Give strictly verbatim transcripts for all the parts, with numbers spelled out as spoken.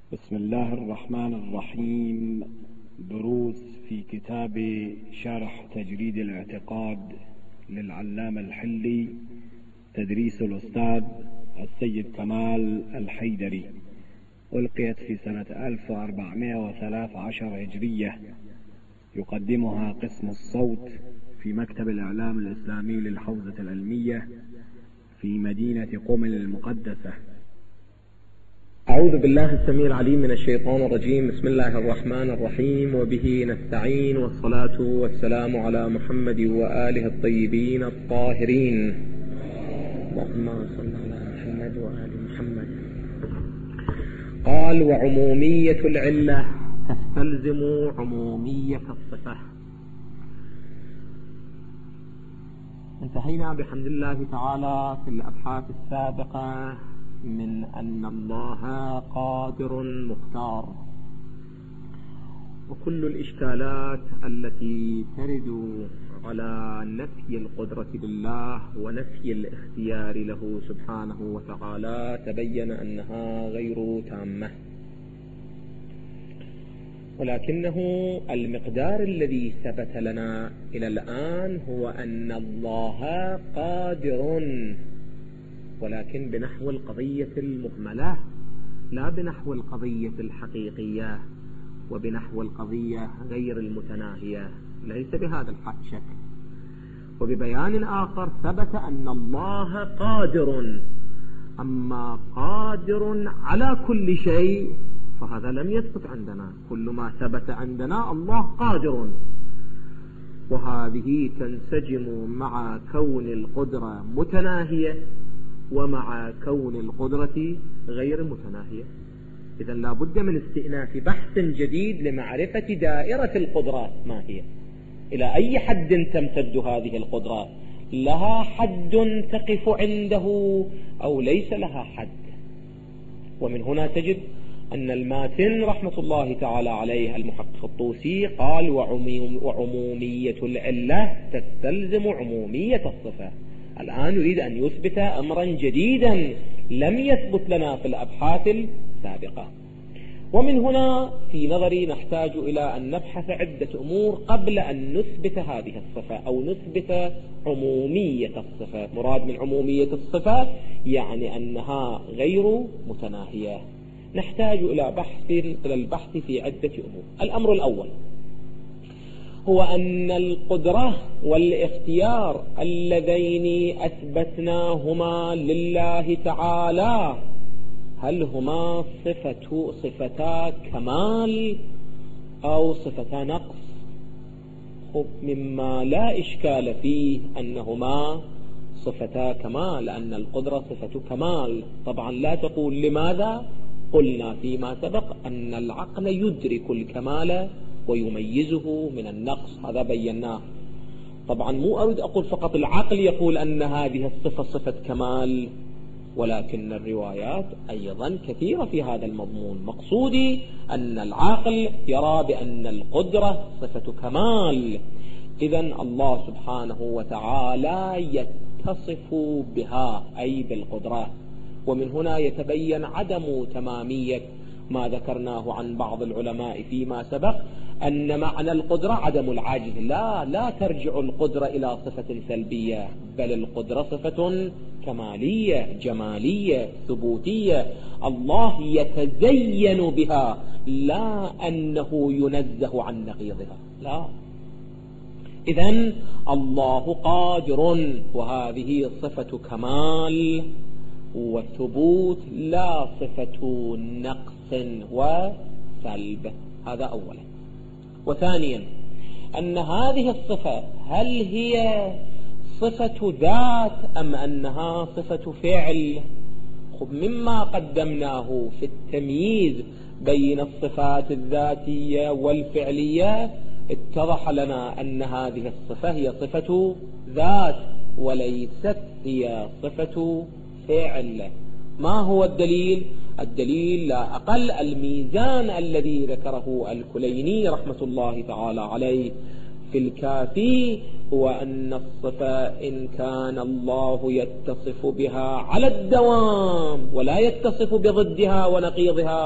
بسم الله الرحمن الرحيم. دروس في كتاب شرح تجريد الاعتقاد للعلامة الحلي، تدريس الأستاذ السيد كمال الحيدري، ألقيت في سنة ألف وأربعمائة وثلاثة عشر هجرية. يقدمها قسم الصوت في مكتب الإعلام الإسلامي للحوزة العلمية في مدينة قم المقدسة. أعوذ بالله السميع العليم من الشيطان الرجيم. بسم الله الرحمن الرحيم، وبه نستعين، والصلاة والسلام على محمد وآله الطيبين الطاهرين. اللهم صل على محمد وآل محمد. قال: وعمومية العلة تستلزم عمومية الصفة. انتهينا بحمد الله تعالى في الأبحاث السابقة من أن الله قادر مختار، وكل الإشكالات التي ترد على نفي القدرة لله ونفي الاختيار له سبحانه وتعالى تبين أنها غير تامة، ولكنه المقدار الذي ثبت لنا إلى الآن هو أن الله قادر، ولكن بنحو القضية المهملة، لا بنحو القضية الحقيقية وبنحو القضية غير المتناهية، ليس بهذا الشكل. وببيان آخر ثبت أن الله قادر، أما قادر على كل شيء فهذا لم يثبت عندنا. كل ما ثبت عندنا الله قادر، وهذه تنسجم مع كون القدرة متناهية ومع كون القدرة غير متناهية. إذا لا بد من استئناف بحث جديد لمعرفة دائرة القدرة ما هي، إلى أي حد تمتد هذه القدرة، لها حد تقف عنده أو ليس لها حد. ومن هنا تجد أن الماتن رحمة الله تعالى عليه المحقق الطوسي قال: وعمومية العلة تستلزم عمومية الصفة. الآن يريد أن يثبت أمرا جديدا لم يثبت لنا في الأبحاث السابقة. ومن هنا في نظري نحتاج إلى أن نبحث عدة أمور قبل أن نثبت هذه الصفة أو نثبت عمومية الصفة. مراد من عمومية الصفة يعني أنها غير متناهية. نحتاج إلى بحث إلى البحث في عدة أمور. الأمر الأول هو أن القدرة والاختيار اللذين أثبتناهما لله تعالى هل هما صفة صفتا كمال أو صفتا نقص؟ خب مما لا إشكال فيه أنهما صفتا كمال، لأن القدرة صفة كمال. طبعا لا تقول لماذا؟ قلنا فيما سبق أن العقل يدرك الكمال ويميزه من النقص، هذا بيناه. طبعا مو أريد أقول فقط العقل يقول أن هذه الصفة صفة كمال، ولكن الروايات أيضا كثيرة في هذا المضمون. مقصودي أن العقل يرى بأن القدرة صفة كمال. إذن الله سبحانه وتعالى يتصف بها أي بالقدرة. ومن هنا يتبين عدم تمامية ما ذكرناه عن بعض العلماء فيما سبق أن معنى القدرة عدم العجز. لا لا ترجع القدرة إلى صفة سلبية، بل القدرة صفة كمالية جمالية ثبوتية، الله يتزين بها، لا أنه ينزه عن نقيضها. لا، إذن الله قادر، وهذه صفة كمال وثبوت لا صفة نقص وسلب. هذا أولا. وثانيا أن هذه الصفة هل هي صفة ذات أم أنها صفة فعل؟ خب مما قدمناه في التمييز بين الصفات الذاتية والفعلية اتضح لنا أن هذه الصفة هي صفة ذات وليست هي صفة فعل. ما هو الدليل؟ الدليل لا أقل الميزان الذي ذكره الكليني رحمة الله تعالى عليه في الكافي، هو أن الصفة إن كان الله يتصف بها على الدوام ولا يتصف بضدها ونقيضها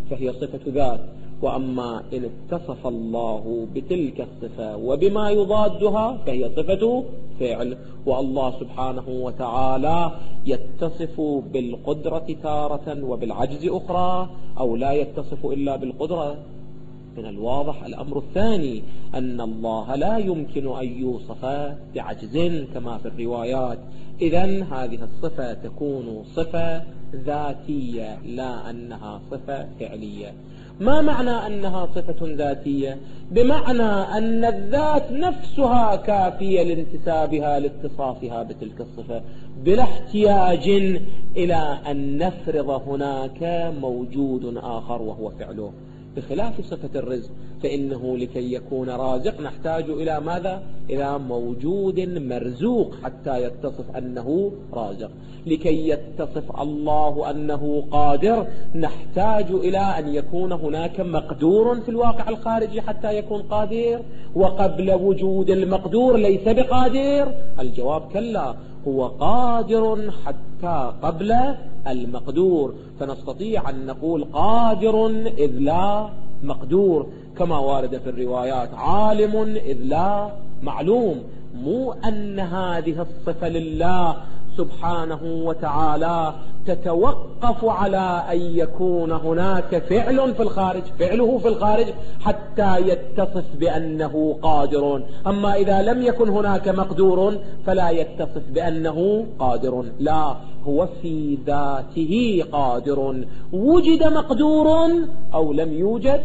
فهي صفة ذات. وأما إن اتصف الله بتلك الصفة وبما يضادها فهي صفة فعل. والله سبحانه وتعالى يتصف بالقدرة تارة وبالعجز أخرى، أو لا يتصف إلا بالقدرة. من الواضح الأمر الثاني أن الله لا يمكن أن يوصف بعجز كما في الروايات. إذن هذه الصفة تكون صفة ذاتية لا أنها صفة فعلية. ما معنى أنها صفة ذاتية؟ بمعنى أن الذات نفسها كافية لانتسابها لاتصافها بتلك الصفة بلا احتياج إلى أن نفرض هناك موجود آخر وهو فعله، بخلاف صفة الرزق، فإنه لكي يكون رازق نحتاج إلى ماذا؟ إلى موجود مرزوق حتى يتصف أنه رازق. لكي يتصف الله أنه قادر نحتاج إلى أن يكون هناك مقدور في الواقع الخارجي حتى يكون قادر، وقبل وجود المقدور ليس بقادر. الجواب كلا، هو قادر حتى قبل المقدور، فنستطيع أن نقول قادر إذ لا مقدور، كما وارد في الروايات عالم إذ لا معلوم. مو أن هذه الصفة لله سبحانه وتعالى تتوقف على أن يكون هناك فعل في الخارج، فعله في الخارج حتى يتصف بأنه قادر. أما إذا لم يكن هناك مقدور فلا يتصف بأنه قادر، لا، هو في ذاته قادر، وجد مقدور أو لم يوجد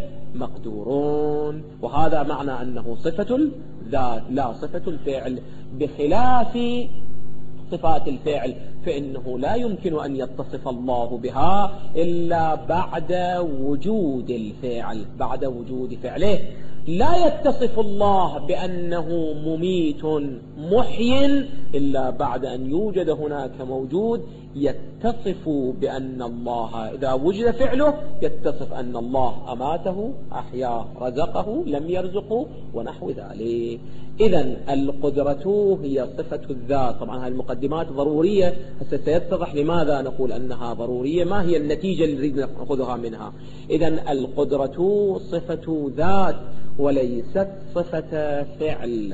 مقدورون. وهذا معنى أنه صفة الذات لا صفة الفعل، بخلاف صفات الفعل فإنه لا يمكن أن يتصف الله بها إلا بعد وجود الفعل، بعد وجود فعله. لا يتصف الله بأنه مميت محي إلا بعد أن يوجد هناك موجود يتصف بأن الله إذا وجد فعله يتصف أن الله أماته أحياه رزقه لم يرزقه ونحو ذلك. إذن القدرة هي صفة الذات. طبعا هذه المقدمات ضرورية، هسه سيتضح لماذا نقول أنها ضرورية، ما هي النتيجة اللي نريد نأخذها منها. إذن القدرة صفة ذات وليست صفة فعل.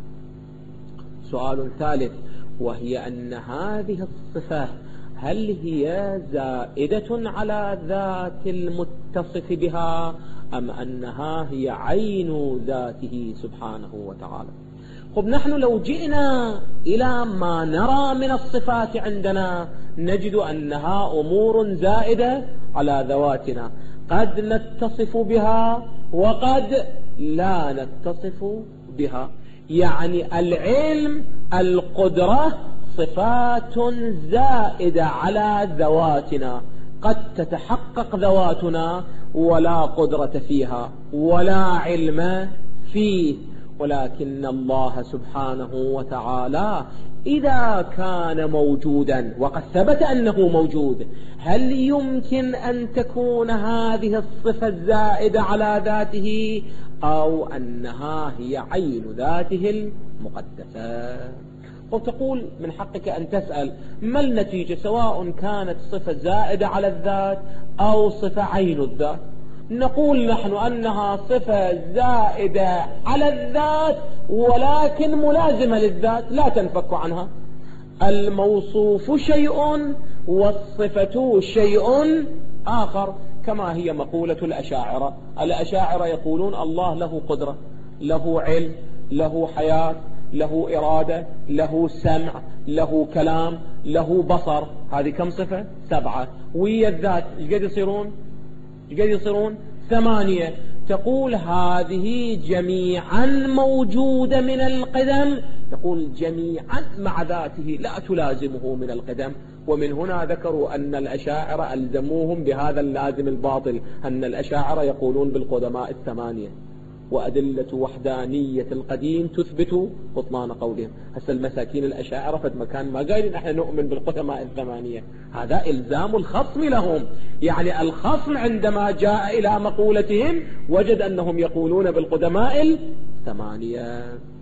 سؤال ثالث، وهي أن هذه الصفة هل هي زائدة على ذات المتصف بها أم أنها هي عين ذاته سبحانه وتعالى؟ خب، نحن لو جئنا إلى ما نرى من الصفات عندنا نجد أنها أمور زائدة على ذواتنا، قد نتصف بها وقد لا نتصف بها. يعني العلم، القدرة صفات زائدة على ذواتنا، قد تتحقق ذواتنا ولا قدرة فيها ولا علم فيه، ولكن الله سبحانه وتعالى إذا كان موجودا وقد ثبت أنه موجود، هل يمكن أن تكون هذه الصفة الزائدة على ذاته أو أنها هي عين ذاته المقدسة؟ وتقول من حقك أن تسأل ما النتيجة سواء كانت صفة زائدة على الذات أو صفة عين الذات؟ نقول نحن أنها صفة زائدة على الذات ولكن ملازمة للذات لا تنفك عنها. الموصوف شيء والصفة شيء آخر، كما هي مقولة الأشاعرة. الأشاعرة يقولون الله له قدرة، له علم، له حياة، له إرادة، له سمع، له كلام، له بصر. هذه كم صفة؟ سبعة. ويا الذات ايش قد يصيرون؟ ايش قد يصيرون؟ ثمانية. تقول هذه جميعا موجودة من القدم، تقول جميعا مع ذاته لا تلازمه من القدم. ومن هنا ذكروا أن الأشاعرة ألزموهم بهذا اللازم الباطل، أن الأشاعرة يقولون بالقدماء الثمانية، وأدلة وحدانية القديم تثبت بطلان قولهم. هسه المساكين الأشاعرة فد مكان ما قايلين احنا نؤمن بالقدماء الثمانية، هذا إلزام الخصم لهم. يعني الخصم عندما جاء إلى مقولتهم وجد أنهم يقولون بالقدماء الثمانية.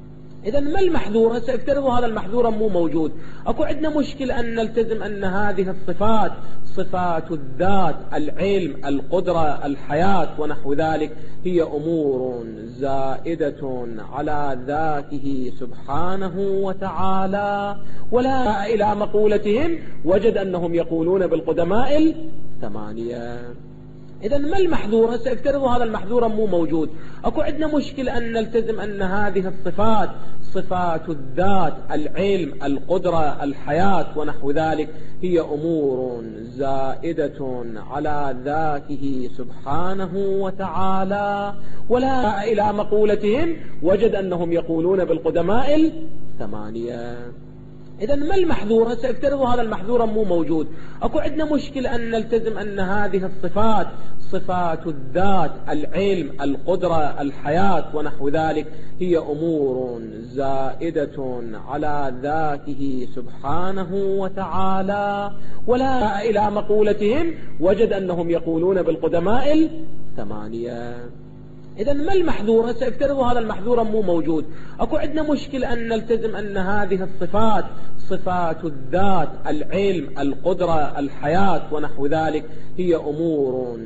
إذا ما المحذور؟ سيفترضوا هذا المحذور مو موجود. أكو عندنا مشكلة أن نلتزم أن هذه الصفات، صفات الذات، العلم، القدرة، الحياة ونحو ذلك، هي أمور زائدة على ذاته سبحانه وتعالى. ولا إلى مقولتهم وجد أنهم يقولون بالقدماء الثمانية. إذا ما المحذور؟ سيفترضوا هذا المحذور مو موجود. أكو عندنا مشكلة أن نلتزم أن هذه الصفات، صفات الذات، العلم، القدرة، الحياة ونحو ذلك، هي أمور زائدة على ذاته سبحانه وتعالى. ولا إلى مقولتهم وجد أنهم يقولون بالقدماء الثمانية. إذا ما المحذور؟ سيفترضوا هذا المحذور مو موجود. أكو عندنا مشكلة أن نلتزم أن هذه الصفات، صفات الذات، العلم، القدرة، الحياة ونحو ذلك، هي أمور زائدة على ذاته سبحانه وتعالى. ولا إلى مقولتهم وجد أنهم يقولون بالقدماء الثمانية. إذا ما المحذور؟ سيفترضوا هذا المحذور مو موجود. أكو عندنا مشكلة أن نلتزم أن هذه الصفات، صفات الذات، العلم، القدرة، الحياة ونحو ذلك، هي أمور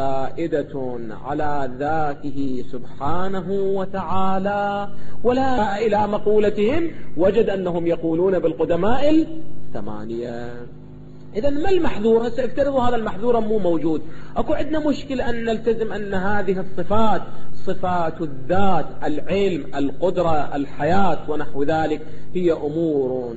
زائدة على ذاته سبحانه وتعالى. ولا إلى مقولتهم وجد أنهم يقولون بالقدماء الثمانية. إذا ما المحذور؟ سيفترضوا هذا المحذور مو موجود. أكو عندنا مشكلة أن نلتزم أن هذه الصفات، صفات الذات، العلم، القدرة، الحياة ونحو ذلك، هي أمور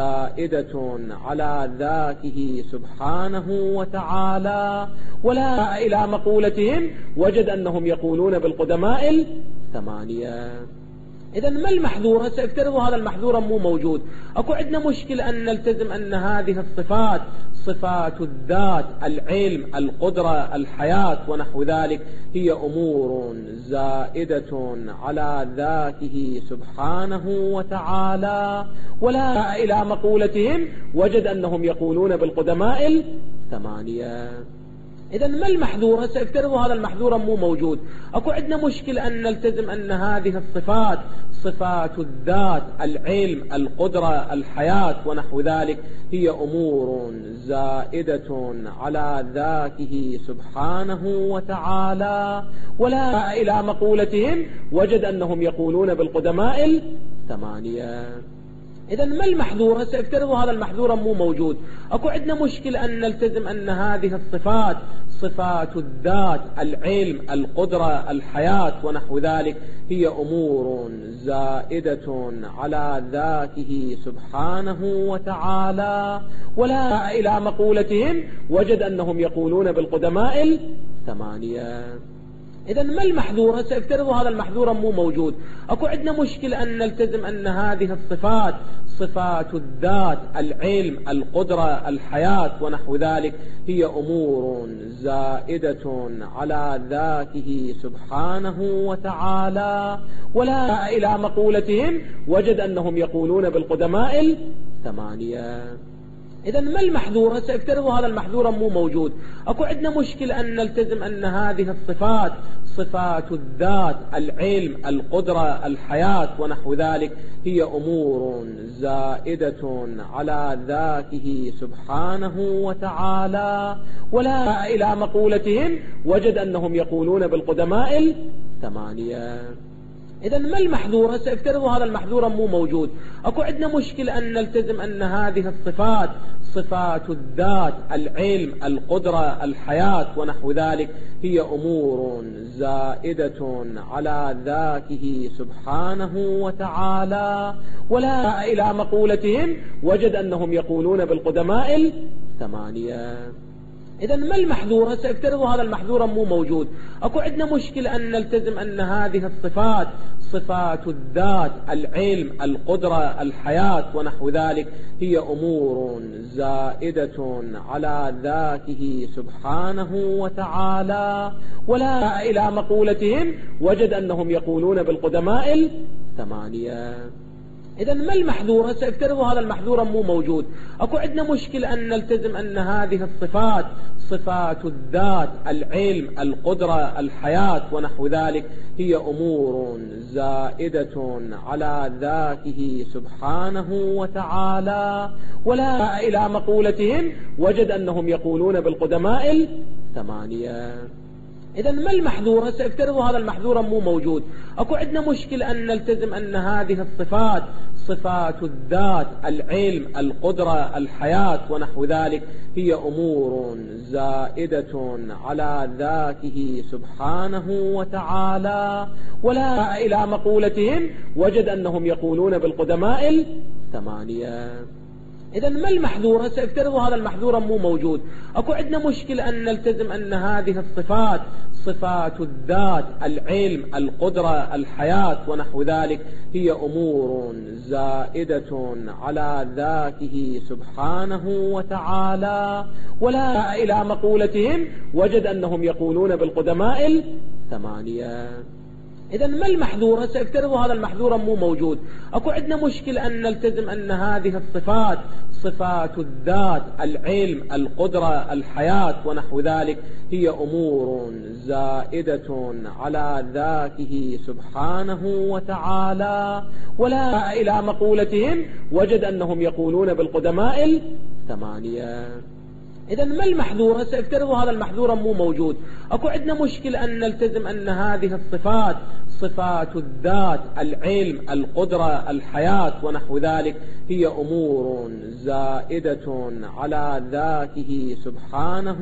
زائدة على ذاته سبحانه وتعالى. ولا إلى مقولتهم وجد أنهم يقولون بالقدماء الثمانية. إذا ما المحذور؟ سيفترضوا هذا المحذور مو موجود. أكو عندنا مشكلة أن نلتزم أن هذه الصفات، صفات الذات، العلم، القدرة، الحياة ونحو ذلك، هي أمور زائدة على ذاته سبحانه وتعالى. ولا إلى مقولتهم وجد أنهم يقولون بالقدماء الثمانية. إذا ما المحذور؟ سيفترضوا هذا المحذور مو موجود. أكو عندنا مشكلة أن نلتزم أن هذه الصفات، صفات الذات، العلم، القدرة، الحياة ونحو ذلك، هي أمور زائدة على ذاته سبحانه وتعالى. ولا إلى مقولتهم وجد أنهم يقولون بالقدماء الثمانية. إذا ما المحذور؟ سيفترضوا هذا المحذور مو موجود. أكو عندنا مشكلة أن نلتزم أن هذه الصفات، صفات الذات، العلم، القدرة، الحياة ونحو ذلك، هي أمور زائدة على ذاته سبحانه وتعالى. ولا إلى مقولتهم وجد أنهم يقولون بالقدماء الثمانية. إذا ما المحذور؟ سيفترضوا هذا المحذور مو موجود. أكو عندنا مشكلة أن نلتزم أن هذه الصفات، صفات الذات، العلم، القدرة، الحياة ونحو ذلك، هي أمور زائدة على ذاته سبحانه وتعالى. ولا إلى مقولتهم وجد أنهم يقولون بالقدماء الثمانية. إذا ما المحذور؟ سيفترضوا هذا المحذور مو موجود. أكو عندنا مشكلة أن نلتزم أن هذه الصفات، صفات الذات، العلم، القدرة، الحياة ونحو ذلك، هي أمور زائدة على ذاته سبحانه وتعالى. ولا إلى مقولتهم وجد أنهم يقولون بالقدماء الثمانية. إذا ما المحذور؟ سيفترضوا هذا المحذور مو موجود. أكو عندنا مشكلة أن نلتزم أن هذه الصفات، صفات الذات، العلم، القدرة، الحياة ونحو ذلك، هي أمور زائدة على ذاته سبحانه وتعالى. ولا إلى مقولتهم وجد أنهم يقولون بالقدماء الثمانية. إذا ما المحذور؟ سيفترضوا هذا المحذور مو موجود. أكو عندنا مشكلة أن نلتزم أن هذه الصفات، صفات الذات، العلم، القدرة، الحياة ونحو ذلك، هي أمور زائدة على ذاته سبحانه وتعالى. ولا إلى مقولتهم وجد أنهم يقولون بالقدماء الثمانية. إذا ما المحذور؟ سيفترض هذا المحذور مو موجود. أكو عندنا مشكلة أن نلتزم أن هذه الصفات، صفات الذات، العلم، القدرة، الحياة ونحو ذلك، هي أمور زائدة على ذاته سبحانه وتعالى. ولا إلى مقولتهم وجد أنهم يقولون بالقدماء الثمانية. إذا ما المحذور؟ سيفترض هذا المحذور مو موجود. أكو عندنا مشكلة أن نلتزم أن هذه الصفات، صفات الذات، العلم، القدرة، الحياة ونحو ذلك، هي أمور زائدة على ذاته سبحانه وتعالى. ولا إلى مقولتهم وجد أنهم يقولون بالقدماء الثمانية. إذا ما المحذور؟ سيفترض هذا المحذور مو موجود. أكو عندنا مشكلة أن نلتزم أن هذه الصفات، صفات الذات، العلم، القدرة، الحياة ونحو ذلك، هي أمور زائدة على ذاته سبحانه وتعالى. ولا إلى مقولتهم وجد أنهم يقولون بالقدماء الثمانية. إذا ما المحذور؟ سيفترض هذا المحذور مو موجود. أكو عندنا مشكلة أن نلتزم أن هذه الصفات، صفات الذات، العلم، القدرة، الحياة ونحو ذلك، هي أمور زائدة على ذاته سبحانه وتعالى. ولا إلى مقولتهم وجد أنهم يقولون بالقدماء الثمانية. إذا ما المحذور؟ سيفترض هذا المحذور مو موجود. أكو عندنا مشكلة أن نلتزم أن هذه الصفات، صفات الذات، العلم، القدرة، الحياة ونحو ذلك، هي أمور زائدة على ذاته سبحانه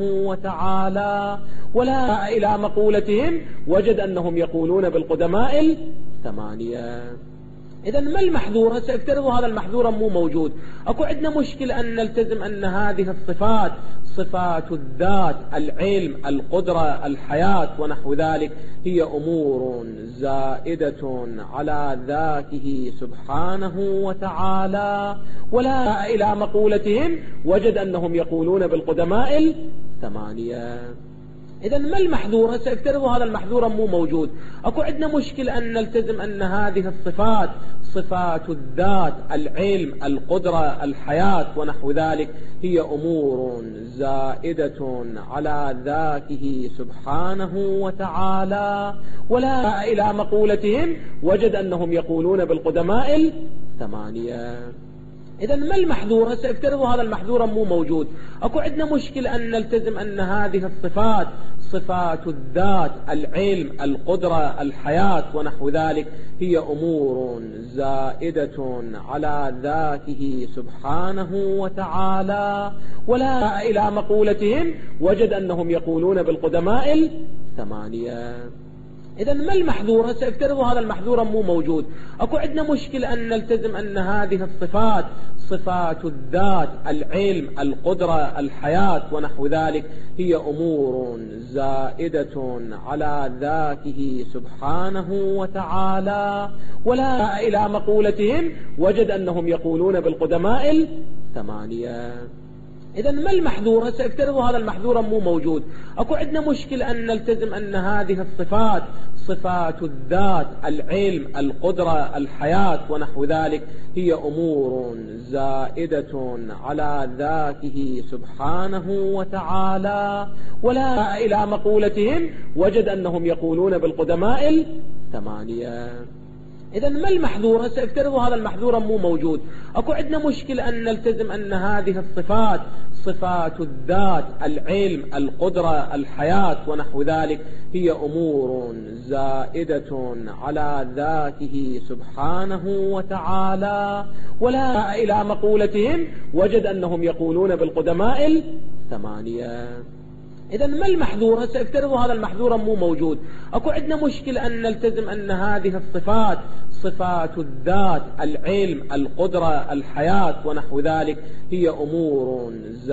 وتعالى. ولا إلى مقولتهم وجد أنهم يقولون بالقدماء الثمانية. إذا ما المحذور؟ سيفترض هذا المحذور مو موجود. أكو عندنا مشكلة أن نلتزم أن هذه الصفات، صفات الذات، العلم، القدرة، الحياة ونحو ذلك، هي أمور زائدة على ذاته سبحانه وتعالى. ولا إلى مقولتهم وجد أنهم يقولون بالقدماء الثمانية. إذا ما المحذور؟ سيفترض هذا المحذور مو موجود. أكو عندنا مشكلة أن نلتزم أن هذه الصفات، صفات الذات، العلم، القدرة، الحياة ونحو ذلك، هي أمور زائدة على ذاته سبحانه وتعالى. ولا إلى مقولتهم وجد أنهم يقولون بالقدماء الثمانية. إذا ما المحذور؟ سيفترض هذا المحذور مو موجود. أكو عندنا مشكلة أن نلتزم أن هذه الصفات، صفات الذات، العلم، القدرة، الحياة ونحو ذلك، هي أمور زائدة على ذاته سبحانه وتعالى. ولا إلى مقولتهم وجد أنهم يقولون بالقدماء الثمانية. إذا ما المحذور؟ سيفترض هذا المحذور مو موجود. أكو عندنا مشكلة أن نلتزم أن هذه الصفات، صفات الذات، العلم، القدرة، الحياة ونحو ذلك، هي أمور زائدة على ذاته سبحانه وتعالى. ولا إلى مقولتهم وجد أنهم يقولون بالقدماء الثمانية. إذا ما المحذور؟ سيفترض هذا المحذور مو موجود. أكو عندنا مشكلة أن نلتزم أن هذه الصفات، صفات الذات، العلم، القدرة، الحياة ونحو ذلك، هي أمور زائدة على ذاته سبحانه وتعالى. ولا إلى مقولتهم وجد أنهم يقولون بالقدماء الثمانية. إذا ما المحذور؟ سيفترض هذا المحذور مو موجود. أكو عندنا مشكلة أن نلتزم أن هذه الصفات، صفات الذات، العلم، القدرة، الحياة ونحو ذلك، هي أمور زائدة على ذاته سبحانه وتعالى. ولا إلى مقولتهم وجد أنهم يقولون بالقدماء الثمانية. إذا ما المحذور؟ سيفترض هذا المحذور مو موجود. أكو عندنا مشكلة أن نلتزم أن هذه الصفات، صفات الذات، العلم، القدرة، الحياة ونحو ذلك، هي أمور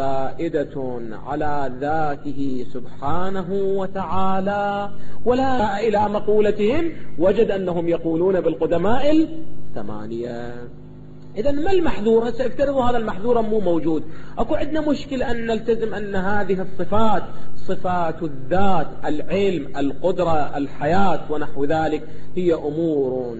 زائدة على ذاته سبحانه وتعالى. ولا إلى مقولتهم وجد أنهم يقولون بالقدماء الثمانية. إذا ما المحذور؟ سيفترضوا هذا المحذور مو موجود. أكو عندنا مشكلة أن نلتزم أن هذه الصفات، صفات الذات، العلم، القدرة، الحياة ونحو ذلك، هي أمور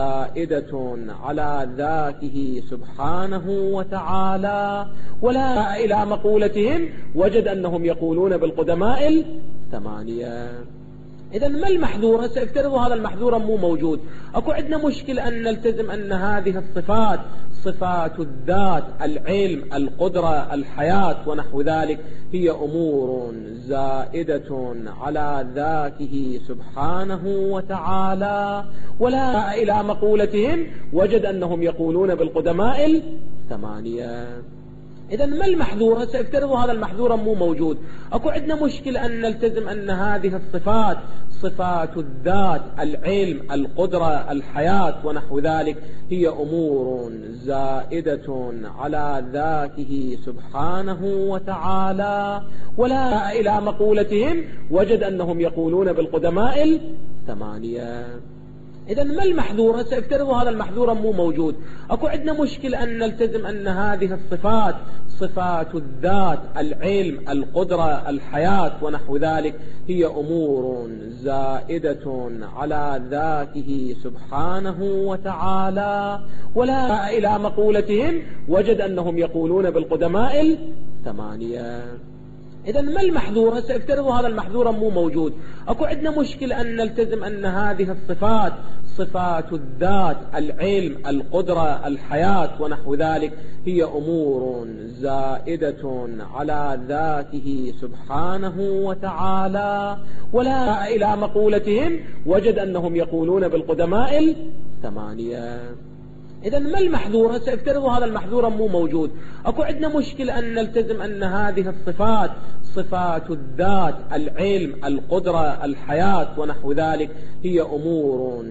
زائدة على ذاته سبحانه وتعالى. ولا إلى مقولتهم وجد أنهم يقولون بالقدماء الثمانية. إذا ما المحذور؟ سيفترضوا هذا المحذور مو موجود. أكو عندنا مشكلة أن نلتزم أن هذه الصفات، صفات الذات، العلم، القدرة، الحياة ونحو ذلك، هي أمور زائدة على ذاته سبحانه وتعالى. ولا إلى مقولتهم وجد أنهم يقولون بالقدماء الثمانية. إذا ما المحذور؟ سيفترضوا هذا المحذور مو موجود. أكو عندنا مشكلة أن نلتزم أن هذه الصفات، صفات الذات، العلم، القدرة، الحياة ونحو ذلك، هي أمور زائدة على ذاته سبحانه وتعالى. ولا إلى مقولتهم وجد أنهم يقولون بالقدماء الثمانية. إذا ما المحذور؟ سيفترضوا هذا المحذور مو موجود. أكو عندنا مشكلة أن نلتزم أن هذه الصفات، صفات الذات، العلم، القدرة، الحياة ونحو ذلك، هي أمور زائدة على ذاته سبحانه وتعالى. ولا إلى مقولتهم وجد أنهم يقولون بالقدماء الثمانية. إذا ما المحذور؟ سيفترضوا هذا المحذور مو موجود. أكو عندنا مشكلة أن نلتزم أن هذه الصفات، صفات الذات، العلم، القدرة، الحياة ونحو ذلك، هي أمور زائدة على ذاته سبحانه وتعالى. ولا إلى مقولتهم وجد أنهم يقولون بالقدماء الثمانية. إذا ما المحذور؟ سيفترضوا هذا المحذور مو موجود. أكو عندنا مشكلة أن نلتزم أن هذه الصفات، صفات الذات، العلم، القدرة، الحياة ونحو ذلك، هي أمور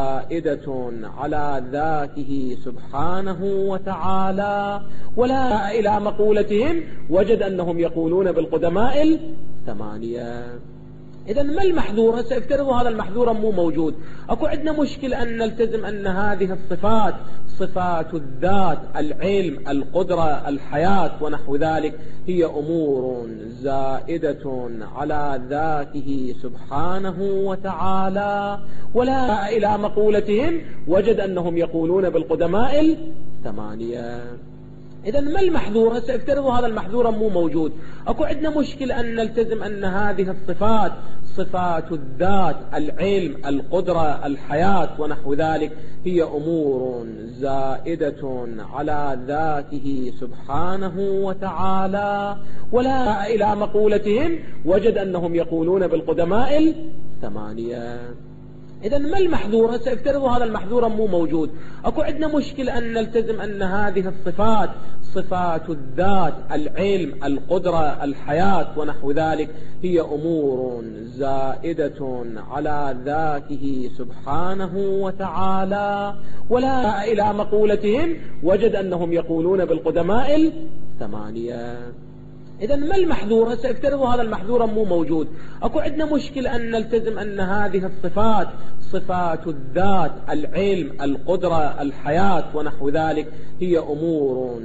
زائدة على ذاته سبحانه وتعالى. ولا إلى مقولتهم وجد أنهم يقولون بالقدماء الثمانية. إذا ما المحذور؟ سيفترضوا هذا المحذور مو موجود. أكو عندنا مشكلة أن نلتزم أن هذه الصفات، صفات الذات، العلم، القدرة، الحياة ونحو ذلك، هي أمور زائدة على ذاته سبحانه وتعالى. ولا إلى مقولتهم وجد أنهم يقولون بالقدماء الثمانية. إذا ما المحذور؟ سيفترضوا هذا المحذور مو موجود. أكو عندنا مشكلة أن نلتزم أن هذه الصفات، صفات الذات، العلم، القدرة، الحياة ونحو ذلك، هي أمور زائدة على ذاته سبحانه وتعالى. ولا إلى مقولتهم وجد أنهم يقولون بالقدماء الثمانية. إذا ما المحذور؟ سيفترضوا هذا المحذور مو موجود. أكو عندنا مشكلة أن نلتزم أن هذه الصفات، صفات الذات، العلم، القدرة، الحياة ونحو ذلك، هي أمور زائدة على ذاته سبحانه وتعالى. ولا إلى مقولتهم وجد أنهم يقولون بالقدماء الثمانية. إذا ما المحذور؟ سيفترضوا هذا المحذور مو موجود. أكو عندنا مشكلة أن نلتزم أن هذه الصفات، صفات الذات، العلم، القدرة، الحياة ونحو ذلك، هي أمور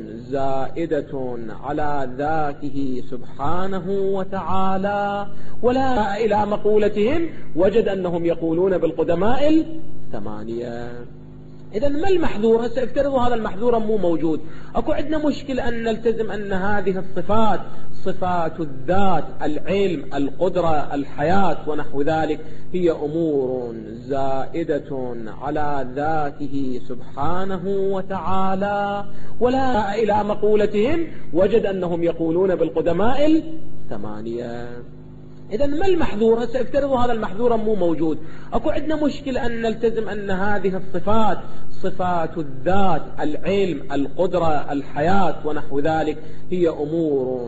زائدة على ذاته سبحانه وتعالى. ولا إلى مقولتهم وجد أنهم يقولون بالقدماء الثمانية. إذا ما المحذور؟ سيفترضوا هذا المحذور مو موجود. أكو عندنا مشكلة أن نلتزم أن هذه الصفات، صفات الذات، العلم، القدرة، الحياة ونحو ذلك، هي أمور زائدة على ذاته سبحانه وتعالى. ولا إلى مقولتهم وجد أنهم يقولون بالقدماء الثمانية. إذا ما المحذور؟ سيفترضوا هذا المحذور مو موجود. أكو عندنا مشكلة أن نلتزم أن هذه الصفات، صفات الذات، العلم، القدرة، الحياة ونحو ذلك، هي أمور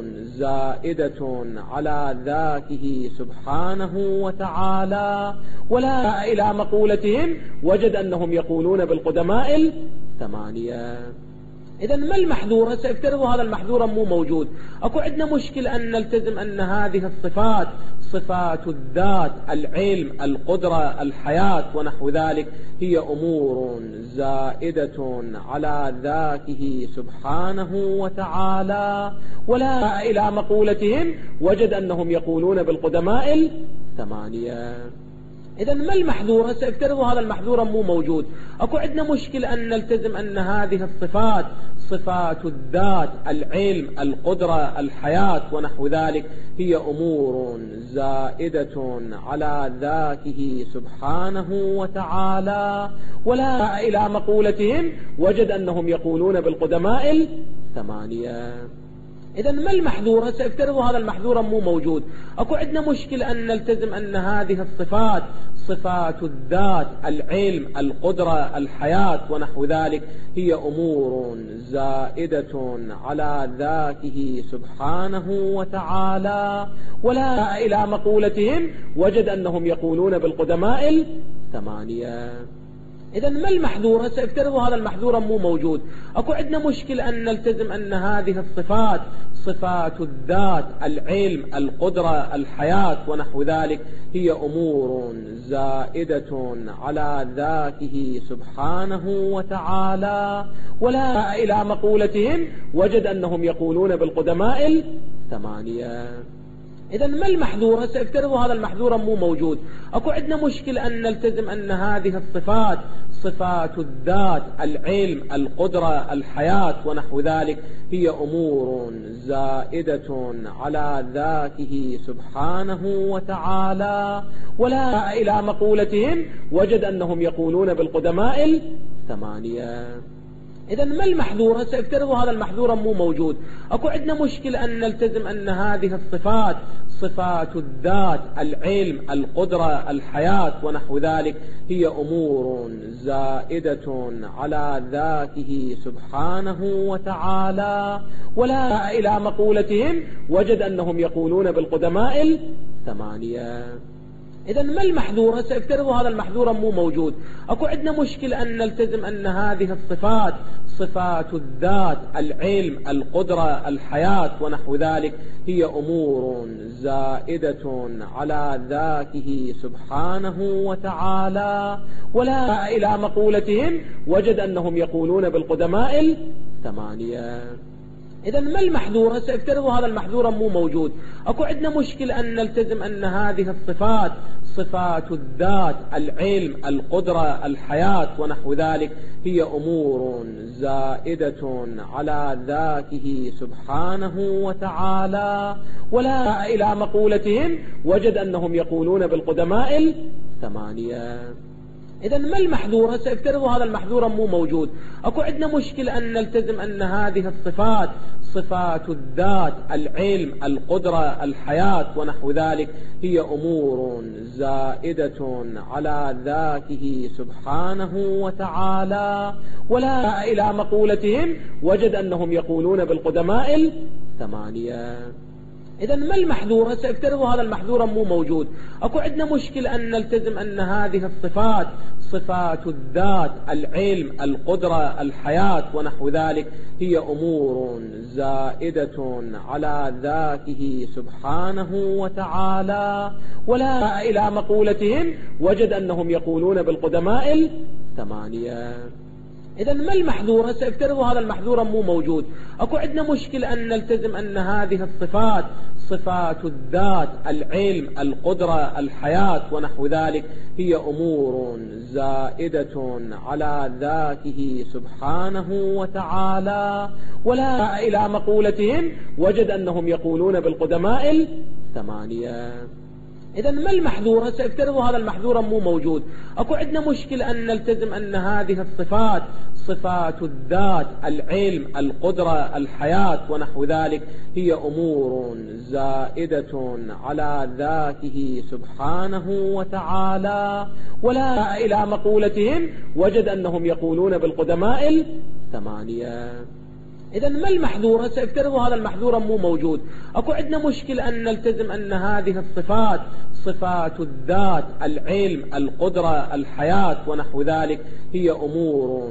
زائدة على ذاته سبحانه وتعالى. ولا إلى مقولتهم وجد أنهم يقولون بالقدماء الثمانية. إذا ما المحذور؟ سيفترضوا هذا المحذور مو موجود. أكو عندنا مشكلة أن نلتزم أن هذه الصفات، صفات الذات، العلم، القدرة، الحياة ونحو ذلك، هي أمور زائدة على ذاته سبحانه وتعالى. ولا إلى مقولتهم وجد أنهم يقولون بالقدماء الثمانية. إذا ما المحذور؟ سيفترضوا هذا المحذور مو موجود. أكو عندنا مشكلة أن نلتزم أن هذه الصفات، صفات الذات، العلم، القدرة، الحياة ونحو ذلك، هي أمور زائدة على ذاته سبحانه وتعالى. ولا إلى مقولتهم وجد أنهم يقولون بالقدماء الثمانية. إذا ما المحذور؟ سيفترضوا هذا المحذور مو موجود. أكو عندنا مشكلة أن نلتزم أن هذه الصفات، صفات الذات، العلم، القدرة، الحياة ونحو ذلك، هي أمور زائدة على ذاته سبحانه وتعالى. ولا إلى مقولتهم وجد أنهم يقولون بالقدماء الثمانية. إذا ما المحذور؟ سيفترضوا هذا المحذور مو موجود. أكو عندنا مشكلة أن نلتزم أن هذه الصفات، صفات الذات، العلم، القدرة، الحياة ونحو ذلك، هي أمور زائدة على ذاته سبحانه وتعالى. ولا إلى مقولتهم وجد أنهم يقولون بالقدماء الثمانية. إذا ما المحذور؟ سيفترضوا هذا المحذور مو موجود. أكو عندنا مشكلة أن نلتزم أن هذه الصفات، صفات الذات، العلم، القدرة، الحياة ونحو ذلك، هي أمور زائدة على ذاته سبحانه وتعالى. ولا إلى مقولتهم وجد أنهم يقولون بالقدماء الثمانية. إذا ما المحذور؟ سيفترضوا هذا المحذور مو موجود. أكو عندنا مشكلة أن نلتزم أن هذه الصفات، صفات الذات، العلم، القدرة، الحياة ونحو ذلك، هي أمور زائدة على ذاته سبحانه وتعالى. ولا إلى مقولتهم وجد أنهم يقولون بالقدماء الثمانية. إذا ما المحذور؟ سيفترضوا هذا المحذور مو موجود. أكو عندنا مشكلة أن نلتزم أن هذه الصفات، صفات الذات، العلم، القدرة، الحياة ونحو ذلك، هي أمور زائدة على ذاته سبحانه وتعالى. ولا إلى مقولتهم وجد أنهم يقولون بالقدماء الثمانية. إذا ما المحذور؟ سيفترضوا هذا المحذور مو موجود. أكو عندنا مشكلة أن نلتزم أن هذه الصفات، صفات الذات، العلم، القدرة، الحياة ونحو ذلك، هي أمور زائدة على ذاته سبحانه وتعالى. ولا إلى مقولتهم وجد أنهم يقولون بالقدماء الثمانية. إذا ما المحذور؟ سيفترضوا هذا المحذور مو موجود. أكو عندنا مشكلة أن نلتزم أن هذه الصفات، صفات الذات، العلم، القدرة، الحياة ونحو ذلك، هي أمور زائدة على ذاته سبحانه وتعالى. ولا إلى مقولتهم وجد أنهم يقولون بالقدماء الثمانية. إذا ما المحذور؟ سيفترضوا هذا المحذور مو موجود. أكو عندنا مشكلة أن نلتزم أن هذه الصفات، صفات الذات، العلم، القدرة، الحياة ونحو ذلك، هي أمور زائدة على ذاته سبحانه وتعالى. ولا إلى مقولتهم وجد أنهم يقولون بالقدماء الثمانية. إذا ما المحذور؟ سيفترضوا هذا المحذور مو موجود. أكو عندنا مشكلة أن نلتزم أن هذه الصفات، صفات الذات، العلم، القدرة، الحياة ونحو ذلك، هي أمور زائدة على ذاته سبحانه وتعالى. ولا إلى مقولتهم وجد أنهم يقولون بالقدماء الثمانية. إذا ما المحذور؟ سيفترضوا هذا المحذور مو موجود. أكو عندنا مشكلة أن نلتزم أن هذه الصفات، صفات الذات، العلم، القدرة، الحياة ونحو ذلك، هي أمور زائدة على ذاته سبحانه وتعالى. ولا إلى مقولتهم وجد أنهم يقولون بالقدماء الثمانية. إذا ما المحذور؟ سيفترضوا هذا المحذور مو موجود. أكو عندنا مشكلة أن نلتزم أن هذه الصفات، صفات الذات، العلم، القدرة، الحياة ونحو ذلك، هي أمور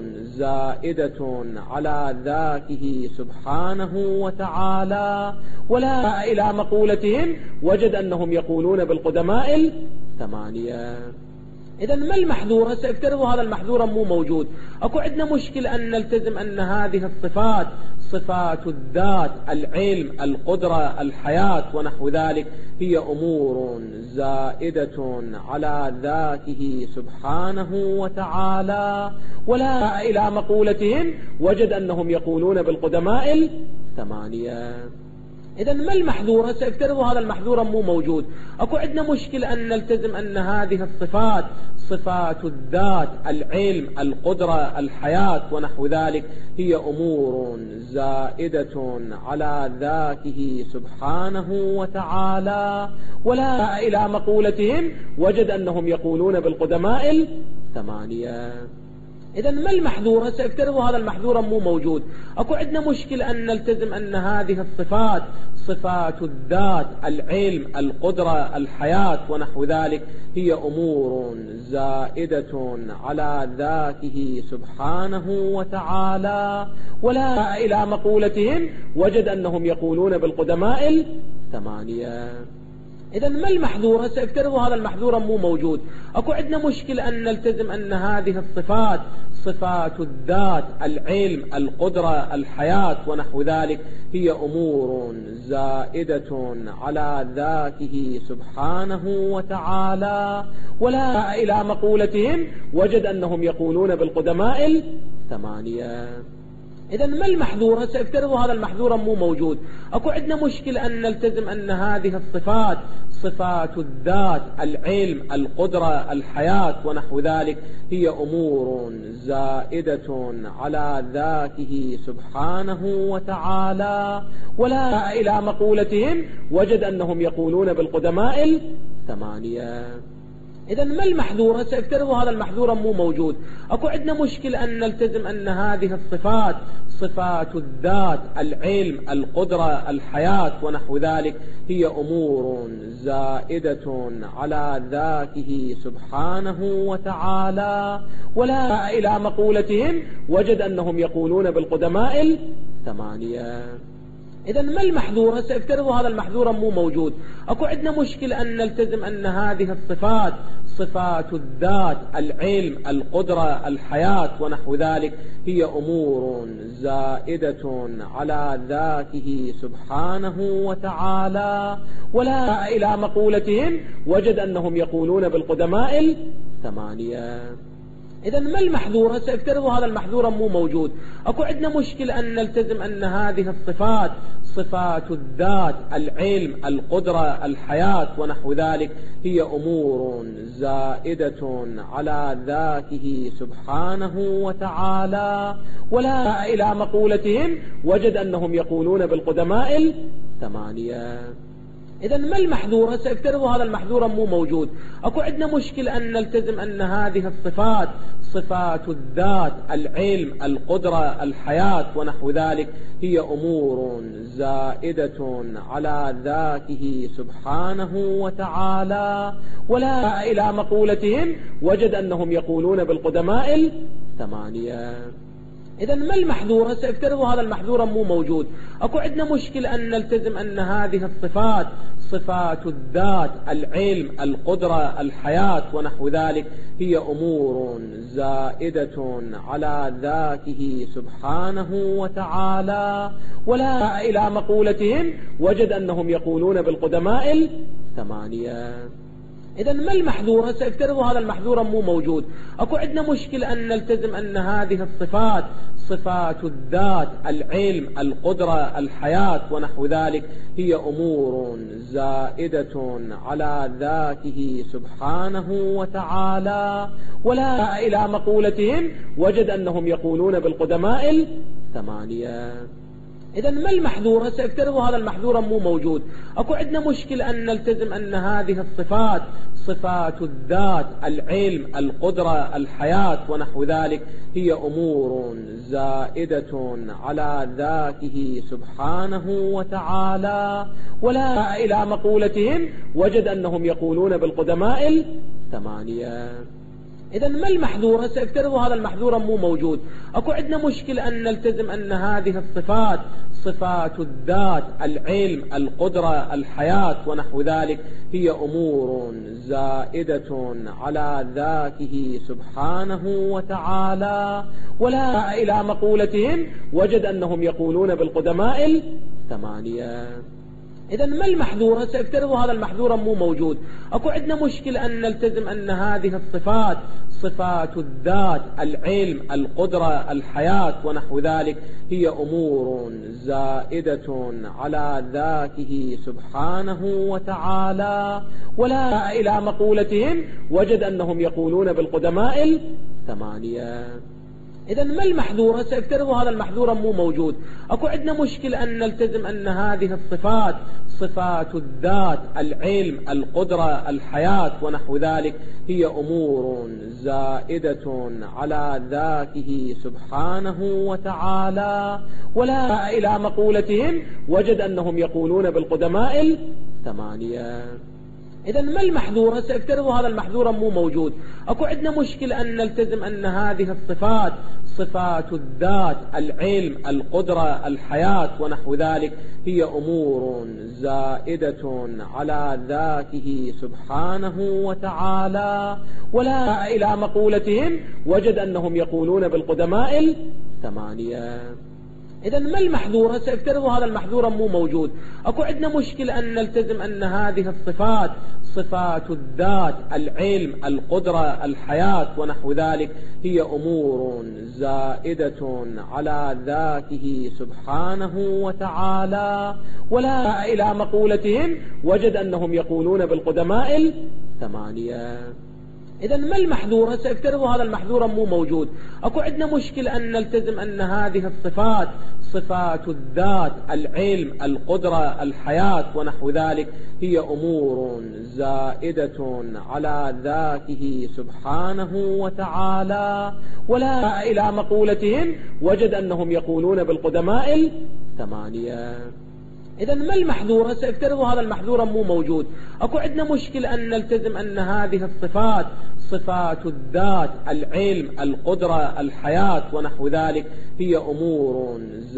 زائدة على ذاته سبحانه وتعالى. ولا إلى مقولتهم وجد أنهم يقولون بالقدماء الثمانية. إذا ما المحذور؟ سيفترضوا هذا المحذور مو موجود. أكو عندنا مشكلة أن نلتزم أن هذه الصفات، صفات الذات، العلم، القدرة، الحياة ونحو ذلك، هي أمور زائدة على ذاته سبحانه وتعالى. ولا إلى مقولتهم وجد أنهم يقولون بالقدماء الثمانية. إذا ما المحذور؟ سيفترضوا هذا المحذور مو موجود. أكو عندنا مشكلة أن نلتزم أن هذه الصفات، صفات الذات، العلم، القدرة، الحياة ونحو ذلك، هي أمور زائدة على ذاته سبحانه وتعالى. ولا إلى مقولتهم وجد أنهم يقولون بالقدماء الثمانية. إذا ما المحذور؟ سيفترضوا هذا المحذور مو موجود. أكو عندنا مشكلة أن نلتزم أن هذه الصفات، صفات الذات، العلم، القدرة، الحياة ونحو ذلك، هي أمور زائدة على ذاته سبحانه وتعالى. ولا إلى مقولتهم وجد أنهم يقولون بالقدماء الثمانية. إذا ما المحذور؟ سيفترضوا هذا المحذور مو موجود. أكو عندنا مشكلة أن نلتزم أن هذه الصفات، صفات الذات، العلم، القدرة، الحياة ونحو ذلك، هي أمور زائدة على ذاته سبحانه وتعالى. ولا إلى مقولتهم وجد أنهم يقولون بالقدماء الثمانية. إذا ما المحذور؟ سيفترضوا هذا المحذور مو موجود. أكو عندنا مشكلة أن نلتزم أن هذه الصفات، صفات الذات، العلم، القدرة، الحياة ونحو ذلك، هي أمور زائدة على ذاته سبحانه وتعالى. ولا إلى مقولتهم وجد أنهم يقولون بالقدماء الثمانية. إذا ما المحذور؟ سيفترضوا هذا المحذور مو موجود. أكو عندنا مشكلة أن نلتزم أن هذه الصفات، صفات الذات، العلم، القدرة، الحياة ونحو ذلك، هي أمور زائدة على ذاته سبحانه وتعالى. ولا إلى مقولتهم وجد أنهم يقولون بالقدماء الثمانية. إذا ما المحذور؟ سيفترضوا هذا المحذور مو موجود. أكو عندنا مشكلة أن نلتزم أن هذه الصفات، صفات الذات، العلم، القدرة، الحياة ونحو ذلك، هي أمور زائدة على ذاته سبحانه وتعالى. ولا إلى مقولتهم وجد أنهم يقولون بالقدماء الثمانية. إذا ما المحذور؟ سيفترضوا هذا المحذور مو موجود. أكو عندنا مشكلة أن نلتزم أن هذه الصفات، صفات الذات، العلم، القدرة، الحياة ونحو ذلك، هي أمور زائدة على ذاته سبحانه وتعالى. ولا إلى مقولتهم وجد أنهم يقولون بالقدماء الثمانية. إذا ما المحذور؟ سيفترضوا هذا المحذور مو موجود. أكو عندنا مشكلة أن نلتزم أن هذه الصفات، صفات الذات، العلم، القدرة، الحياة ونحو ذلك، هي أمور زائدة على ذاته سبحانه وتعالى. ولا إلى مقولتهم وجد أنهم يقولون بالقدماء الثمانية. إذا ما المحذور؟ سيفترضوا هذا المحذور مو موجود. أكو عندنا مشكلة أن نلتزم أن هذه الصفات، صفات الذات، العلم، القدرة، الحياة ونحو ذلك، هي أمور زائدة على ذاته سبحانه وتعالى. ولا إلى مقولتهم وجد أنهم يقولون بالقدماء الثمانية. إذا ما المحذور؟ سيفترضوا هذا المحذور مو موجود. أكو عندنا مشكلة أن نلتزم أن هذه الصفات، صفات الذات، العلم، القدرة، الحياة ونحو ذلك، هي أمور زائدة على ذاته سبحانه وتعالى. ولا إلى مقولتهم وجد أنهم يقولون بالقدماء الثمانية. إذا ما المحذور؟ سيفترض هذا المحذور مو موجود. أكو عندنا مشكلة أن نلتزم أن هذه الصفات صفات الذات، العلم، القدرة، الحياة ونحو ذلك، هي أمور زائدة على ذاته سبحانه وتعالى. ولا إلى مقولتهم وجد أنهم يقولون بالقدماء الثمانية. إذا ما المحذور؟ سيفترض هذا المحذور مو موجود. أكو عندنا مشكلة أن نلتزم أن هذه الصفات صفات الذات، العلم، القدرة، الحياة ونحو ذلك، هي أمور زائدة على ذاته سبحانه وتعالى. ولا إلى مقولتهم وجد أنهم يقولون بالقدماء الثمانية. إذا ما المحذور؟ سيفترض هذا المحذور مو موجود. أكو عندنا مشكلة أن نلتزم أن هذه الصفات صفات الذات، العلم، القدرة، الحياة ونحو ذلك، هي أمور زائدة على ذاته سبحانه وتعالى. ولا إلى مقولتهم وجد أنهم يقولون بالقدماء الثمانية. إذا ما المحذور؟ سيفترض هذا المحذور مو موجود. أكو عندنا مشكلة أن نلتزم أن هذه الصفات صفات الذات، العلم، القدرة، الحياة ونحو ذلك، هي أمور زائدة على ذاته سبحانه وتعالى. ولا إلى مقولتهم وجد أنهم يقولون بالقدماء الثمانية. إذا ما المحذور؟ سيفترض هذا المحذور مو موجود. أكو عندنا مشكلة أن نلتزم أن هذه الصفات صفات الذات، العلم، القدرة، الحياة ونحو ذلك، هي أمور زائدة على ذاته سبحانه وتعالى. ولا إلى مقولتهم وجد أنهم يقولون بالقدماء الثمانية. إذا ما المحذور؟ سيفترض هذا المحذور مو موجود. أكو عندنا مشكلة أن نلتزم أن هذه الصفات صفات الذات، العلم، القدرة، الحياة ونحو ذلك، هي أمور زائدة على ذاته سبحانه وتعالى. ولا إلى مقولتهم وجد أنهم يقولون بالقدماء الثمانية. إذا ما المحذور؟ سيفترض هذا المحذور مو موجود. أكو عندنا مشكلة أن نلتزم أن هذه الصفات صفات الذات، العلم، القدرة، الحياة ونحو ذلك، هي أمور زائدة على ذاته سبحانه وتعالى. ولا إلى مقولتهم وجد أنهم يقولون بالقدماء الثمانية. إذا ما المحذور؟ سيفترض هذا المحذور مو موجود. أكو عندنا مشكلة أن نلتزم أن هذه الصفات صفات الذات، العلم، القدرة، الحياة ونحو ذلك، هي أمور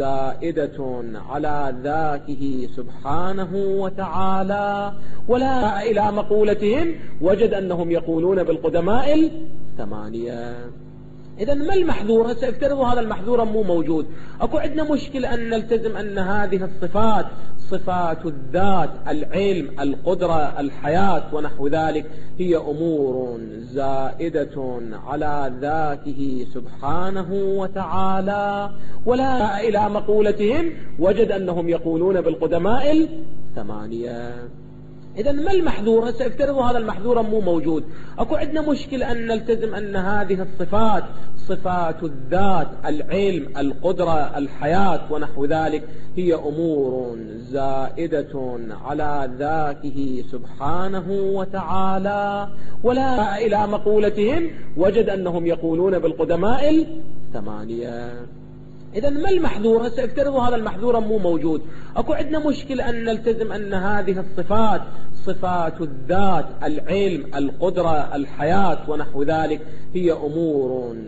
زائدة على ذاته سبحانه وتعالى. ولا إلى مقولتهم وجد أنهم يقولون بالقدماء الثمانية. إذا ما المحذور؟ سيفترض هذا المحذور مو موجود. أكو عندنا مشكلة أن نلتزم أن هذه الصفات صفات الذات، العلم، القدرة، الحياة ونحو ذلك، هي أمور زائدة على ذاته سبحانه وتعالى. ولا إلى مقولتهم وجد أنهم يقولون بالقدماء الثمانية. إذا ما المحذور؟ سيفترض هذا المحذور مو موجود. أكو عندنا مشكلة أن نلتزم أن هذه الصفات صفات الذات، العلم، القدرة، الحياة ونحو ذلك، هي أمور زائدة على ذاته سبحانه وتعالى. ولا إلى مقولتهم وجد أنهم يقولون بالقدماء الثمانية. إذا ما المحذور؟ سيفترض هذا المحذور مو موجود. أكو عندنا مشكلة أن نلتزم أن هذه الصفات صفات الذات، العلم، القدرة، الحياة ونحو ذلك، هي أمور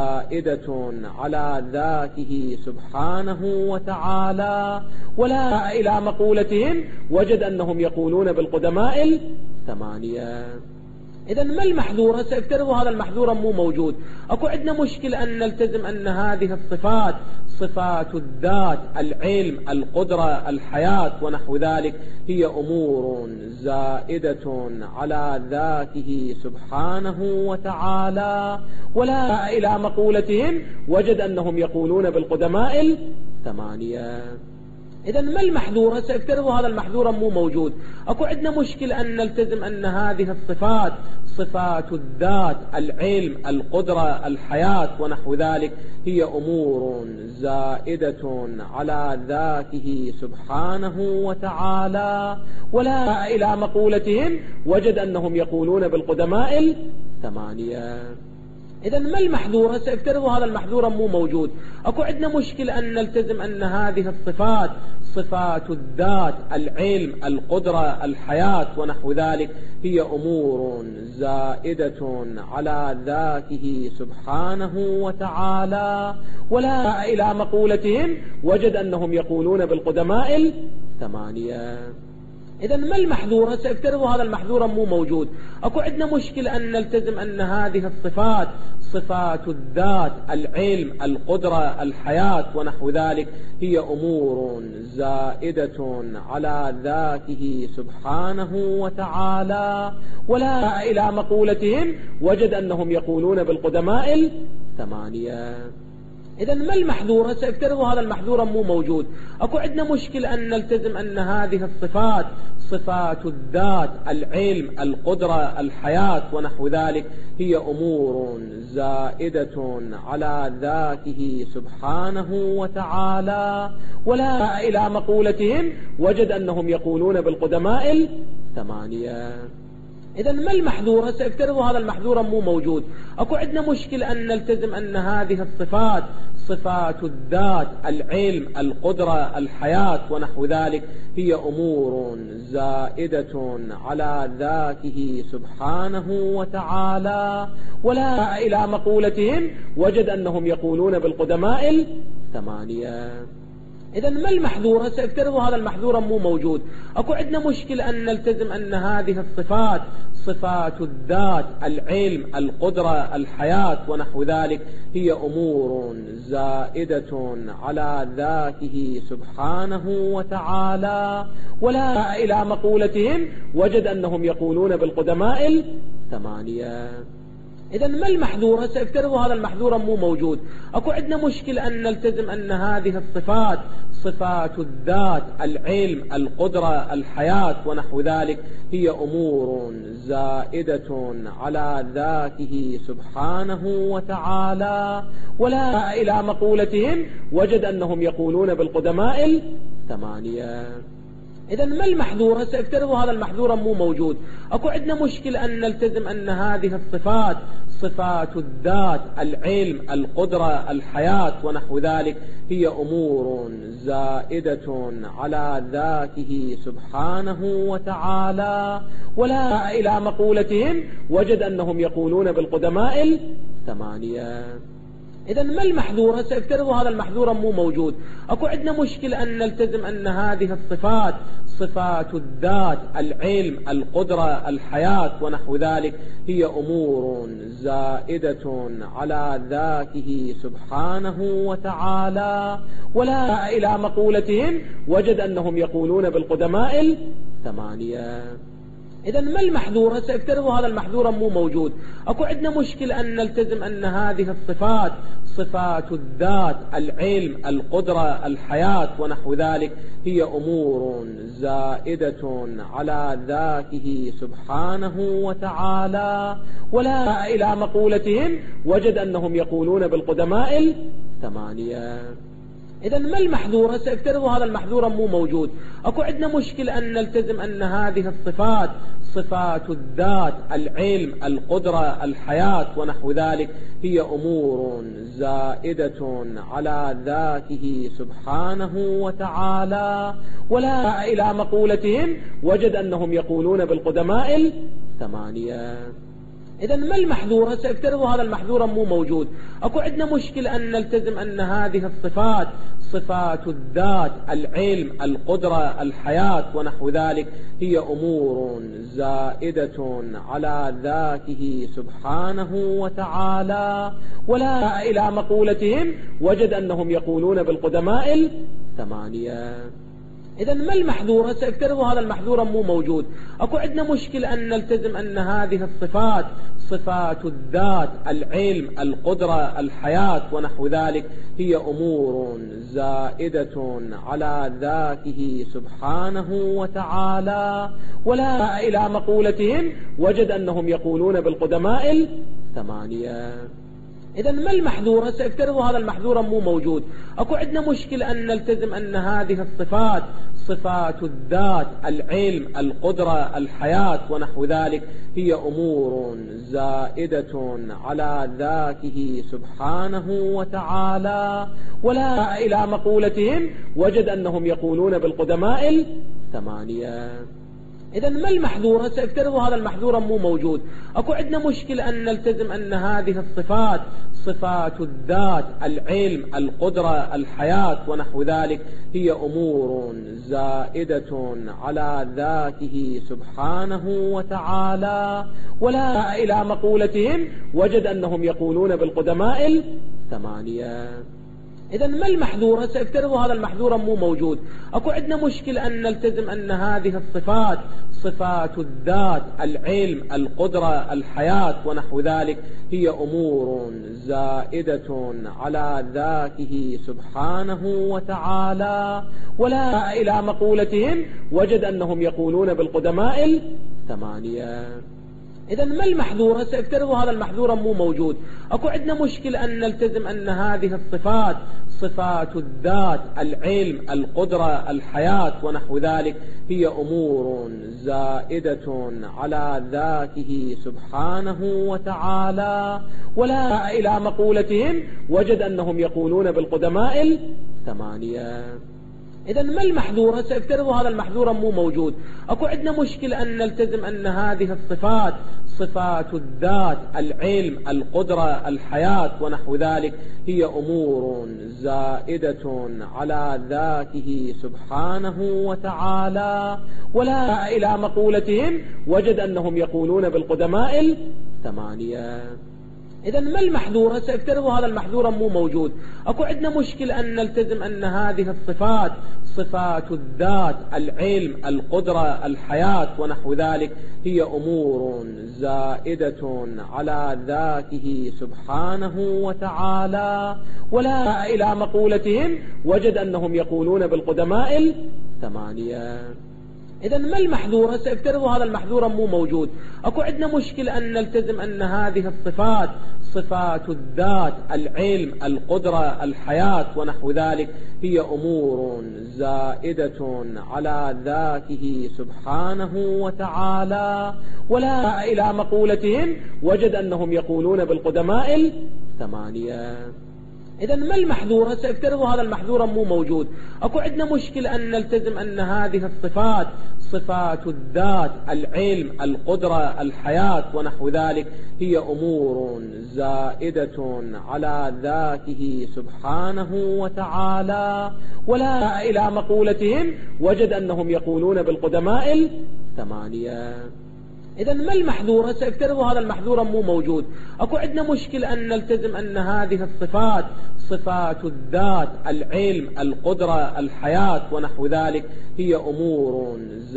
زائدة على ذاته سبحانه وتعالى. ولا إلى مقولتهم وجد أنهم يقولون بالقدماء الثمانية. إذا ما المحذور؟ سيفترض هذا المحذور مو موجود. أكو عندنا مشكلة أن نلتزم أن هذه الصفات صفات الذات، العلم، القدرة، الحياة ونحو ذلك، هي أمور زائدة على ذاته سبحانه وتعالى. ولا إلى مقولتهم وجد أنهم يقولون بالقدماء الثمانية. إذا ما المحذور؟ سيفترضوا هذا المحذور مو موجود. أكو عندنا مشكلة أن نلتزم أن هذه الصفات، صفات الذات، العلم، القدرة، الحياة ونحو ذلك، هي أمور زائدة على ذاته سبحانه وتعالى. ولا إلى مقولتهم وجد أنهم يقولون بالقدماء الثمانية. إذا ما المحذور؟ سيفترضوا هذا المحذور مو موجود. أكو عندنا مشكلة أن نلتزم أن هذه الصفات، صفات الذات، العلم، القدرة، الحياة ونحو ذلك، هي أمور زائدة على ذاته سبحانه وتعالى. ولا إلى مقولتهم وجد أنهم يقولون بالقدماء الثمانية. إذا ما المحذور؟ سيفترضوا هذا المحذور مو موجود. أكو عندنا مشكلة أن نلتزم أن هذه الصفات، صفات الذات، العلم، القدرة، الحياة ونحو ذلك، هي أمور زائدة على ذاته سبحانه وتعالى. ولا إلى مقولتهم وجد أنهم يقولون بالقدماء الثمانية. إذا ما المحذور؟ سيفترضوا هذا المحذور مو موجود. أكو عندنا مشكلة أن نلتزم أن هذه الصفات، صفات الذات، العلم، القدرة، الحياة ونحو ذلك، هي أمور زائدة على ذاته سبحانه وتعالى. ولا إلى مقولتهم وجد أنهم يقولون بالقدماء الثمانية. إذا ما المحذور؟ سيفترضوا هذا المحذور مو موجود. أكو عندنا مشكلة أن نلتزم أن هذه الصفات، صفات الذات، العلم، القدرة، الحياة ونحو ذلك، هي أمور زائدة على ذاته سبحانه وتعالى. ولا إلى مقولتهم وجد أنهم يقولون بالقدماء الثمانية. إذا ما المحذور؟ سيفترضوا هذا المحذور مو موجود. أكو عندنا مشكلة أن نلتزم أن هذه الصفات، صفات الذات، العلم، القدرة، الحياة ونحو ذلك، هي أمور زائدة على ذاته سبحانه وتعالى. ولا إلى مقولتهم وجد أنهم يقولون بالقدماء الثمانية. إذا ما المحذور؟ سيفترضوا هذا المحذور مو موجود. أكو عندنا مشكلة أن نلتزم أن هذه الصفات، صفات الذات، العلم، القدرة، الحياة ونحو ذلك، هي أمور زائدة على ذاته سبحانه وتعالى. ولا إلى مقولتهم وجد أنهم يقولون بالقدماء الثمانية. إذا ما المحذور؟ سيفترضوا هذا المحذور مو موجود. أكو عندنا مشكلة أن نلتزم أن هذه الصفات، صفات الذات، العلم، القدرة، الحياة ونحو ذلك، هي أمور زائدة على ذاته سبحانه وتعالى. ولا إلى مقولتهم وجد أنهم يقولون بالقدماء الثمانية. إذا ما المحذور؟ سيفترضوا هذا المحذور مو موجود. أكو عندنا مشكلة أن نلتزم أن هذه الصفات، صفات الذات، العلم، القدرة، الحياة ونحو ذلك، هي أمور زائدة على ذاته سبحانه وتعالى. ولا إلى مقولتهم وجد أنهم يقولون بالقدماء الثمانية. إذا ما المحذور؟ سيفترضوا هذا المحذور مو موجود. أكو عندنا مشكلة أن نلتزم أن هذه الصفات، صفات الذات، العلم، القدرة، الحياة ونحو ذلك، هي أمور زائدة على ذاته سبحانه وتعالى. ولا إلى مقولتهم وجد أنهم يقولون بالقدماء الثمانية. إذا ما المحذور؟ سيفترضوا هذا المحذور مو موجود. أكو عندنا مشكلة أن نلتزم أن هذه الصفات، صفات الذات، العلم، القدرة، الحياة ونحو ذلك، هي أمور زائدة على ذاته سبحانه وتعالى. ولا إلى مقولتهم وجد أنهم يقولون بالقدماء الثمانية. إذا ما المحذور؟ سيفترضوا هذا المحذور مو موجود. أكو عندنا مشكلة أن نلتزم أن هذه الصفات، صفات الذات، العلم، القدرة، الحياة ونحو ذلك، هي أمور زائدة على ذاته سبحانه وتعالى. ولا إلى مقولتهم وجد أنهم يقولون بالقدماء الثمانية. إذا ما المحذور؟ سيفترضوا هذا المحذور مو موجود. أكو عندنا مشكلة أن نلتزم أن هذه الصفات، صفات الذات، العلم، القدرة، الحياة ونحو ذلك، هي أمور زائدة على ذاته سبحانه وتعالى. ولا إلى مقولتهم وجد أنهم يقولون بالقدماء الثمانية. إذا ما المحذور؟ سيفترضوا هذا المحذور مو موجود. أكو عندنا مشكلة أن نلتزم أن هذه الصفات، صفات الذات، العلم، القدرة، الحياة ونحو ذلك، هي أمور زائدة على ذاته سبحانه وتعالى. ولا إلى مقولتهم وجد أنهم يقولون بالقدماء الثمانية. إذا ما المحذور؟ سيفترضوا هذا المحذور مو موجود. أكو عندنا مشكلة أن نلتزم أن هذه الصفات، صفات الذات، العلم، القدرة، الحياة ونحو ذلك، هي أمور زائدة على ذاته سبحانه وتعالى. ولا إلى مقولتهم وجد أنهم يقولون بالقدماء الثمانية. إذا ما المحذور؟ سيفترضوا هذا المحذور مو موجود. أكو عندنا مشكلة أن نلتزم أن هذه الصفات، صفات الذات، العلم، القدرة، الحياة ونحو ذلك، هي أمور زائدة على ذاته سبحانه وتعالى. ولا إلى مقولتهم وجد أنهم يقولون بالقدماء الثمانية. إذا ما المحذور؟ سيفترضوا هذا المحذور مو موجود. أكو عندنا مشكلة أن نلتزم أن هذه الصفات، صفات الذات، العلم، القدرة، الحياة ونحو ذلك، هي أمور زائدة على ذاته سبحانه وتعالى. ولا إلى مقولتهم وجد أنهم يقولون بالقدماء الثمانية. إذا ما المحذور؟ سيفترضوا هذا المحذور مو موجود. أكو عندنا مشكلة أن نلتزم أن هذه الصفات، صفات الذات، العلم، القدرة، الحياة ونحو ذلك، هي أمور زائدة على ذاته سبحانه وتعالى. ولا إلى مقولتهم وجد أنهم يقولون بالقدماء الثمانية. إذا ما المحذور؟ سيفترضوا هذا المحذور مو موجود. أكو عندنا مشكلة أن نلتزم أن هذه الصفات، صفات الذات، العلم، القدرة، الحياة ونحو ذلك، هي أمور زائدة على ذاته سبحانه وتعالى. ولا إلى مقولتهم وجد أنهم يقولون بالقدماء الثمانية. إذا ما المحذور؟ سيفترضوا هذا المحذور مو موجود. أكو عندنا مشكلة أن نلتزم أن هذه الصفات، صفات الذات، العلم، القدرة، الحياة ونحو ذلك، هي أمور زائدة على ذاته سبحانه وتعالى. ولا إلى مقولتهم وجد أنهم يقولون بالقدماء الثمانية. إذا ما المحذور؟ سيفترضوا هذا المحذور مو موجود. أكو عندنا مشكلة أن نلتزم أن هذه الصفات، صفات الذات، العلم، القدرة، الحياة ونحو ذلك، هي أمور زائدة على ذاته سبحانه وتعالى. ولا إلى مقولتهم وجد أنهم يقولون بالقدماء الثمانية. إذا ما المحذور؟ سيفترضوا هذا المحذور مو موجود. أكو عندنا مشكلة أن نلتزم أن هذه الصفات، صفات الذات، العلم، القدرة، الحياة ونحو ذلك، هي أمور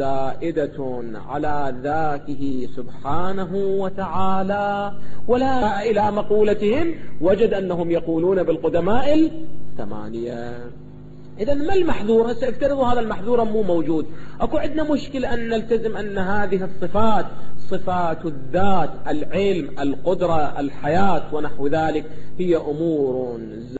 زائدة على ذاته سبحانه وتعالى. ولا إلى مقولتهم وجد أنهم يقولون بالقدماء الثمانية. إذا ما المحذور؟ سيفترضوا هذا المحذور مو موجود. أكو عندنا مشكلة أن نلتزم أن هذه الصفات، صفات الذات، العلم، القدرة، الحياة ونحو ذلك، هي أمور